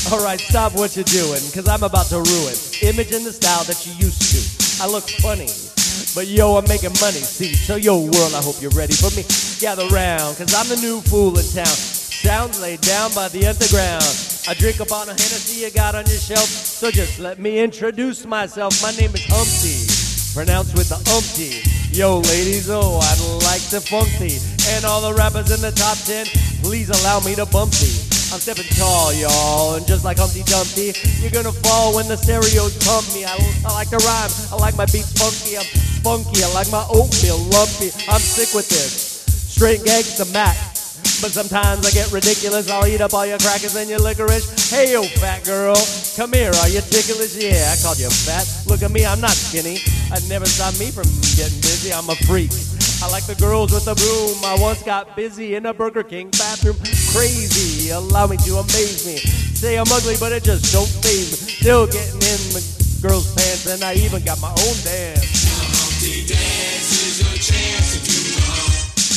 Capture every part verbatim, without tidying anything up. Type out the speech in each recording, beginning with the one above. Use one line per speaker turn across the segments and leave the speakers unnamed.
Alright, stop what you're doing, cause I'm about to ruin image in the style that you used to. I look funny, but yo, I'm making money. See, so yo world, I hope you're ready for me. Gather round, cause I'm the new fool in town. Sounds laid down by the underground. I drink up on a Hennessy you got on your shelf. So just let me introduce myself. My name is Humpty, pronounced with the umpty. Yo ladies, oh, I'd like to funk thee. And all the rappers in the top ten, please allow me to bump thee. I'm stepping tall, y'all, and just like Humpty Dumpty, you're gonna fall when the stereos pump me. I, I like to rhyme, I like my beats funky, I'm spunky, I like my oatmeal lumpy. I'm sick with this, straight gangsta Mac. But sometimes I get ridiculous, I'll eat up all your crackers and your licorice. Hey yo fat girl, come here, are you ticklish? Yeah, I called you fat, look at me, I'm not skinny. I'd never stop me from getting busy, I'm a freak. I like the girls with the broom. I once got busy in a Burger King bathroom. Crazy, allow me to amaze me. Say I'm ugly, but it just don't faze me. Still getting in the girls' pants, and I even got my own dance.
Now Humpty dance is your chance to do the hump.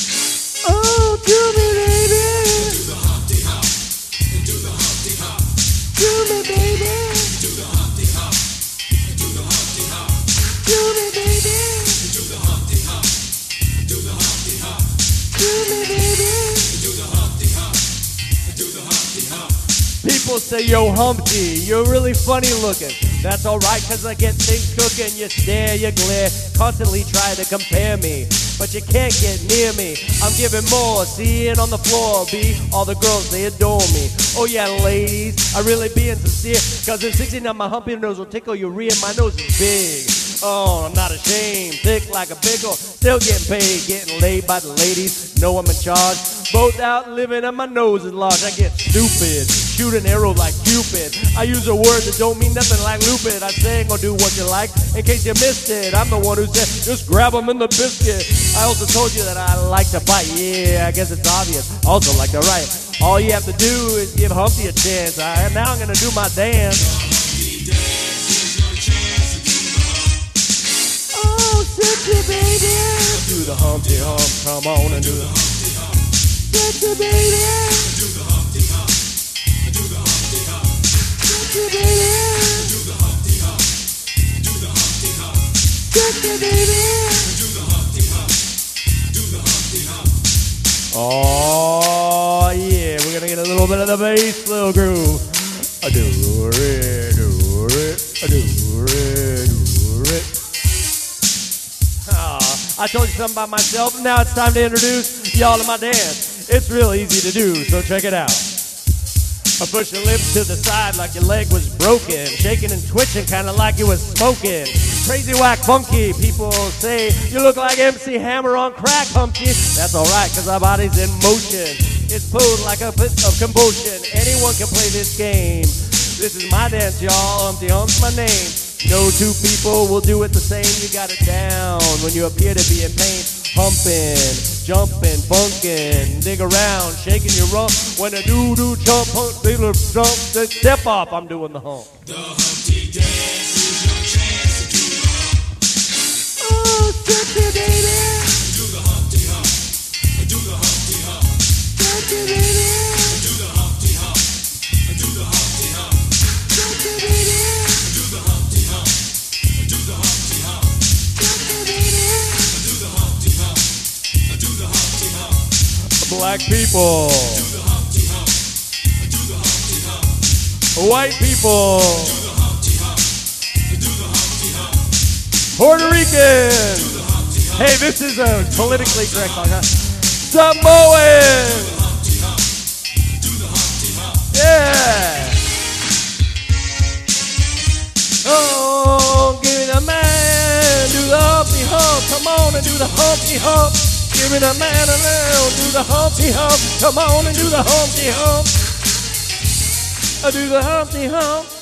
Oh, do me, baby.
Do the Humpty Hump. Do the Humpty Hump.
Do me, baby.
Do the Humpty Hump. Do the Humpty Hump.
Do me, baby.
Do the Humpty Hump. Do the Humpty Hump.
Do me, baby.
Do the Humpty Hump. Do the Humpty Hump.
People say, yo, Humpty, you're really funny looking. That's alright, cause I get things cooking. You stare, you glare, constantly try to compare me. But you can't get near me. I'm giving more, see it on the floor. B, all the girls, they adore me. Oh yeah, ladies, I really being sincere. Cause in sixty-nine, my humpy nose will tickle your rear. My nose is big. Oh, I'm not ashamed, thick like a pickle. Still getting paid, getting laid by the ladies. Know I'm in charge. Both out living and my nose is large. I get stupid, shoot an arrow like Cupid. I use a word that don't mean nothing like lupid. I say ain't gonna do what you like, in case you missed it. I'm the one who said, just grab them in the biscuit. I also told you that I like to bite. Yeah, I guess it's obvious. Also like to write. All you have to do is give Humpty a chance. Right, now I'm gonna do my dance.
Humpty dance is your chance to do the hump.
Oh, sexy baby.
Do the Humpty Hump.
Come on and do the
Humpty Hump.
sexy baby.
Do the Humpty Hump. Do the Humpty Hump.
Sexy baby.
Do the Humpty Hump. Do the Humpty Hump.
Sexy baby.
Do the Humpty Hump. Do the Humpty Hump.
Oh yeah, we're gonna get a little bit of the bass, little groove. I do it, do it, I do it, do it. Ah, I told you something about myself. Now it's time to introduce y'all to my dance. It's real easy to do, so check it out. I push your lips to the side like your leg was broken, shaking and twitching, kinda like you was smoking. Crazy, whack, funky, people say you look like M C Hammer on crack, Humpty. That's alright, cause our body's in motion. It's pulled like a bit of compulsion. Anyone can play this game. This is my dance, y'all. Humpty Hump's my name. No two people will do it the same. You got it down when you appear to be in pain. Humping, jumping, funkin', dig around, shaking your rump. When a doo-doo jump, hump, diddler jump, step off, I'm doing the hump.
The Humpty dance is your chance to do the hump.
Oh, sexy baby.
Do the Humpty Hump. Do the Humpty Hump.
Sexy baby.
Do the Humpty Hump. Do the Humpty Hump.
Sexy baby.
Do the Humpty Hump. Do the Humpty Hump.
Sexy baby.
Do the Humpty Hump. Do the Humpty Hump.
Black people.
Do the Humpty Hump. Do the Humpty Hump.
White people.
Do the Humpty Hump. Do the Humpty Hump.
Puerto Rican.
Do the Humpty Hump.
Hey, this is a politically correct song, huh?
Do
Samoan.
the Humpty Hump. Do the Humpty Hump.
Yeah. Oh, give me the man, do the Humpty Hump. Come on and do the Humpty Hump. Give me the man around, do the Humpty Hump. Come on and do the Humpty Hump. I do the Humpty Hump.